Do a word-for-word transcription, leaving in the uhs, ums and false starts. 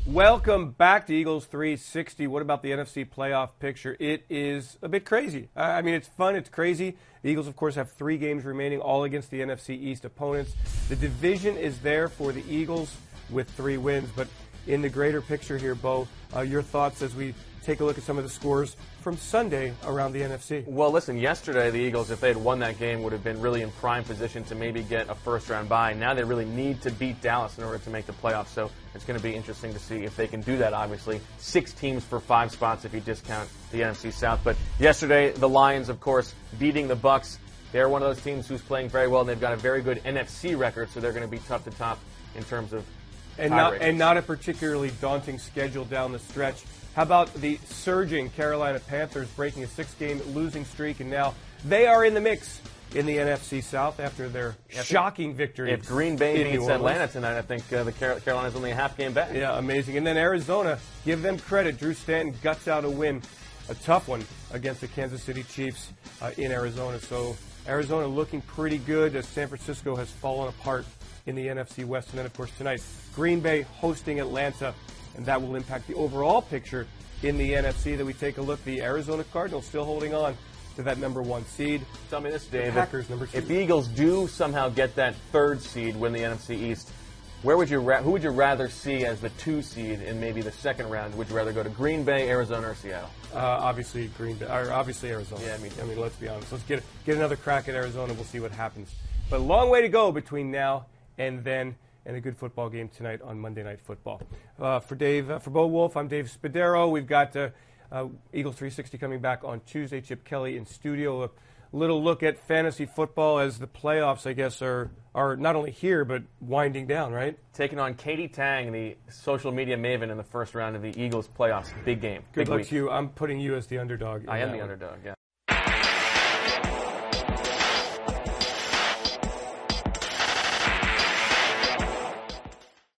Welcome back to Eagles three sixty. What about the N F C playoff picture? It is a bit crazy. I mean, it's fun. It's crazy. The Eagles, of course, have three games remaining, all against the N F C East opponents. The division is there for the Eagles with three wins. But in the greater picture here, Bo, uh, your thoughts as we take a look at some of the scores from Sunday around the N F C. Well, listen, yesterday the Eagles, if they had won that game, would have been really in prime position to maybe get a first-round bye. Now they really need to beat Dallas in order to make the playoffs, so it's going to be interesting to see if they can do that, obviously. Six teams for five spots if you discount the N F C South. But yesterday, the Lions, of course, beating the Bucks. They're one of those teams who's playing very well, and they've got a very good N F C record, so they're going to be tough to top in terms of and not, and not a particularly daunting schedule down the stretch. How about the surging Carolina Panthers breaking a six-game losing streak, and now they are in the mix in the N F C South after their if shocking victory. If Green Bay beats Atlanta tonight, I think uh, the Car- Carolina's only a half game back. Yeah, amazing. And then Arizona, give them credit. Drew Stanton guts out a win, a tough one against the Kansas City Chiefs uh, in Arizona. So Arizona looking pretty good as San Francisco has fallen apart in the N F C West. And then, of course, tonight, Green Bay hosting Atlanta. And that will impact the overall picture in the N F C that we take a look. The Arizona Cardinals still holding on to that number one seed. Tell me this, Dave. The Packers, number two. If the Eagles do somehow get that third seed, win the N F C East, where would you ra- who would you rather see as the two seed in maybe the second round? Would you rather go to Green Bay, Arizona, or Seattle? Uh, obviously Green Bay, or obviously Arizona. Yeah, me too. I mean, let's be honest. Let's get get another crack at Arizona. We'll see what happens. But a long way to go between now and then. And a good football game tonight on Monday Night Football. Uh, for Dave, uh, for Bo Wolf, I'm Dave Spadaro. We've got uh, uh, Eagles three sixty coming back on Tuesday. Chip Kelly in studio. A little look at fantasy football as the playoffs, I guess, are are not only here but winding down. Right? Taking on Katie Tang, the social media maven in the first round of the Eagles playoffs. Big game. Good Big luck week. to you. I'm putting you as the underdog. I am the one. underdog. Yeah.